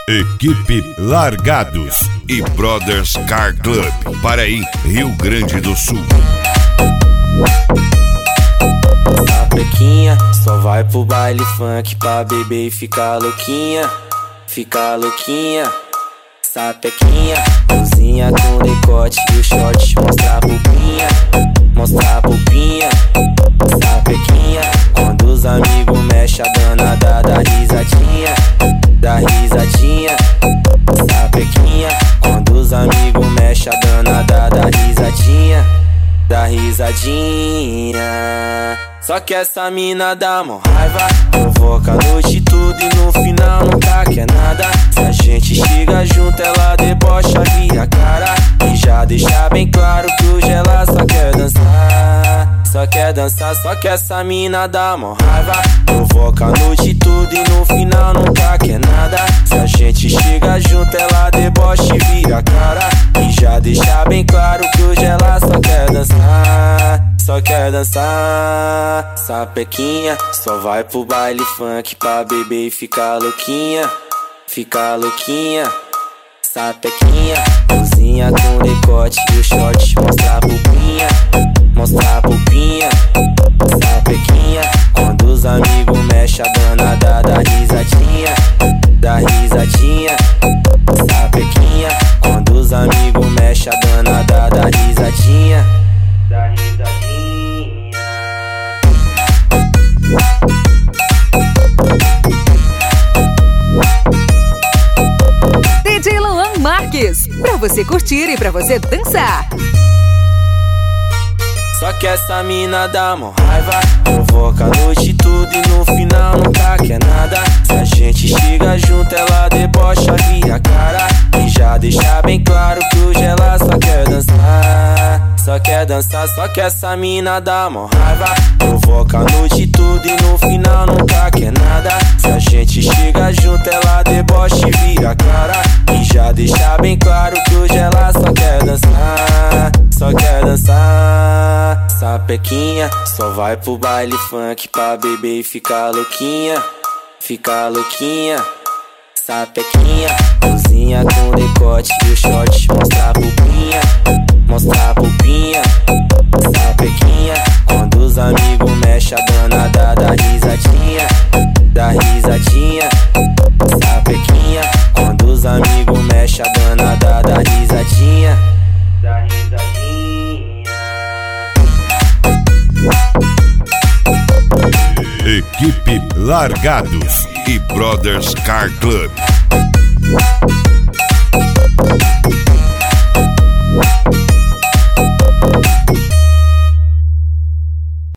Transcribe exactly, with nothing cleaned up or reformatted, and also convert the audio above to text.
Equipe Largados e Brothers Car Club, Paraí, Rio Grande do Sul. Sapequinha só vai pro baile funk pra beber e ficar louquinha, ficar louquinha. Sapequinha, cozinha com decote e o short mostra a pupinha, mostra a pupinha. Sapequinha, quando os amigos mexem a danada da risadinha, da risadinha. Sapequinha, quando os amigos mexem a danada da risadinha, da risadinha. Só que essa mina dá mó raiva, provoca a noite tudo e no final nunca quer nada. Se a gente chega junto ela debocha, vira a cara e já deixa bem claro que hoje ela só quer dançar, só quer dançar. Só que essa mina dá mó raiva, provoca a noite tudo e no final nunca quer nada. Se a gente chega junto ela debocha e vira a cara e já deixa bem claro que hoje ela só quer dançar, só quer dançar. Sapequinha só vai pro baile funk pra beber e ficar louquinha, ficar louquinha. Sapequinha, cozinha com decote e o short mostra a pupinha, mostra a pupinha. Sapequinha, quando os amigos mexem a danada da risadinha, da risadinha. Sapequinha, quando os amigos mexem a danada da risadinha, da risadinha. D J Luan Marques, pra você curtir e pra você dançar. Só que essa mina dá mó raiva, provoca a noite tudo e no final nunca quer nada. Se a gente chega junto ela debocha, vira a cara e já deixa bem claro que hoje ela só quer dançar, só quer dançar. Só que essa mina dá mó raiva, provoca a noite tudo e no final nunca quer nada. Se a gente chega junto ela debocha e vira a cara e já deixa bem claro que hoje ela só quer dançar, só quer dançar. Sapequinha só vai pro baile funk pra beber e ficar louquinha, ficar louquinha. Sapequinha, cozinha com decote e o short mostra a pupinha, mostra a pupinha. Sapequinha, quando os amigos mexem a danada da risadinha, da risadinha. Sapequinha, quando os amigos mexem a danada da risadinha, da risadinha. Equipe Largados e Brothers Car Club.